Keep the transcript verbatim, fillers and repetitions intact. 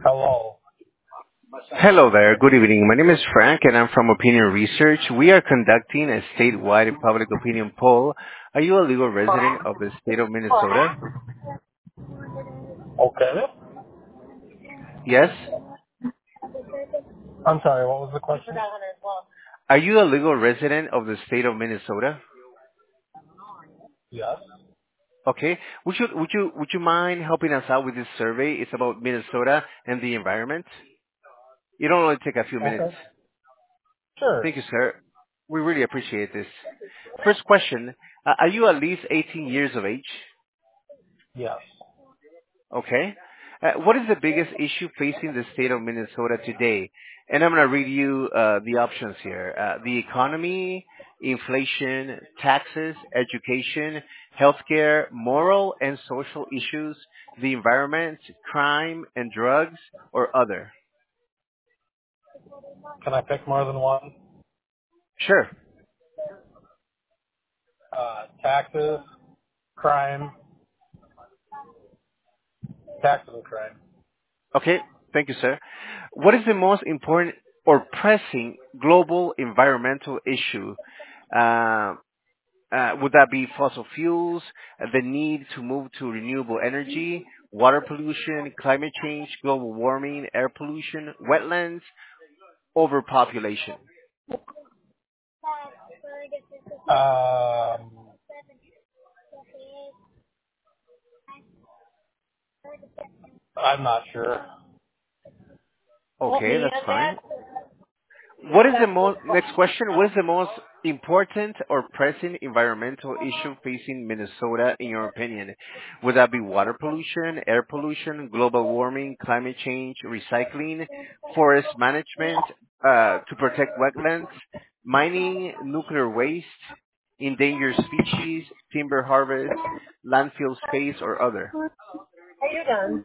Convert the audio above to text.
Hello. Hello there. Good evening. My name is Frank, and I'm from Opinion Research. We are conducting a statewide public opinion poll. Are you a legal resident of the state of Minnesota? Okay. Yes. I'm sorry, what was the question? Are you a legal resident of the state of Minnesota? Yes. Okay. Would you would you would you mind helping us out with this survey? It's about Minnesota and the environment. It'll only take a few minutes. Okay. Sure. Thank you, sir. We really appreciate this. First question: uh, Are you at least eighteen years of age? Yes. Okay. Uh, what is the biggest issue facing the state of Minnesota today? And I'm going to read you uh, the options here. Uh, the economy, inflation, taxes, education, healthcare, moral and social issues, the environment, crime and drugs, or other. Can I pick more than one? Sure. Uh, taxes, crime, taxes and crime. Okay. Thank you, sir. What is the most important or pressing global environmental issue? Uh, Uh, would that be fossil fuels, uh, the need to move to renewable energy, water pollution, climate change, global warming, air pollution, wetlands, overpopulation? Um, I'm not sure. Okay, that's fine. What is the most, next question, what is the most important or pressing environmental issue facing Minnesota in your opinion? Would that be water pollution, air pollution, global warming, climate change, recycling, forest management, uh, to protect wetlands, mining, nuclear waste, endangered species, timber harvest, landfill space, or other? Are you done?